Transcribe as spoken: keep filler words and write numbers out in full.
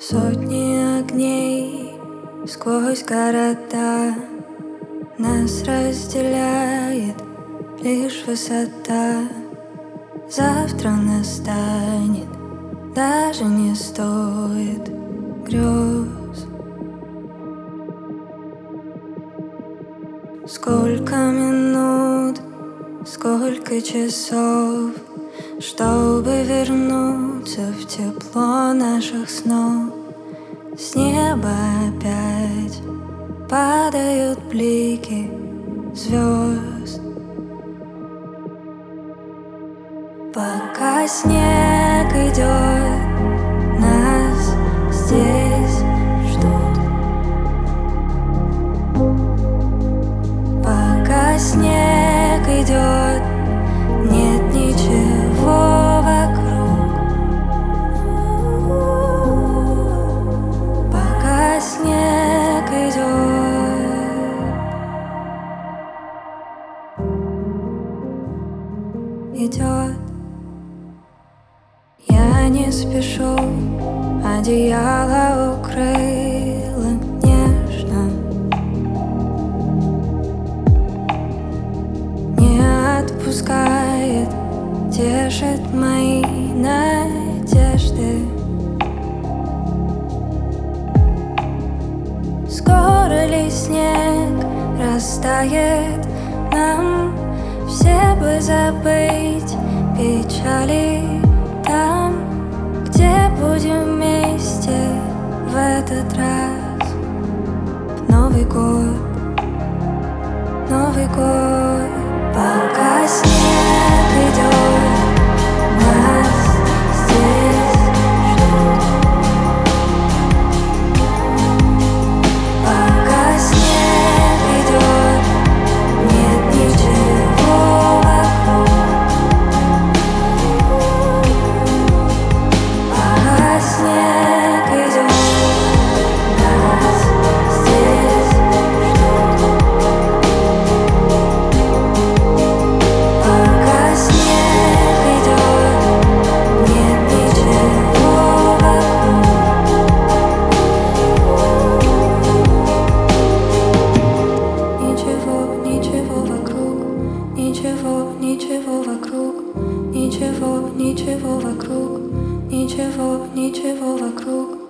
Сотни огней сквозь города, нас разделяет лишь высота. Завтра настанет, даже не стоит грез. Сколько минут, сколько часов, чтобы вернуться в тепло наших снов. С неба опять падают блики звезд. Пока снег идет, нас здесь ждут. Пока снег идет, нет ничего вокруг. Пока снег идет, идет. Я не спешу, одеяло укрыло нежно. Не отпускает, тешит мои надежды. Скоро ли снег растает? Нам все бы забыть печали. Там, где будем вместе в этот раз. В Новый год, Новый год. Пока снег идет, нас здесь ждут. Пока снег идет, нет ничего вокруг. Пока снег идет, нас здесь ждут. Пока снег идет, нет ничего вокруг. Ничего, ничего вокруг, ничего, ничего вокруг, ничего, ничего вокруг, ничего, ничего вокруг.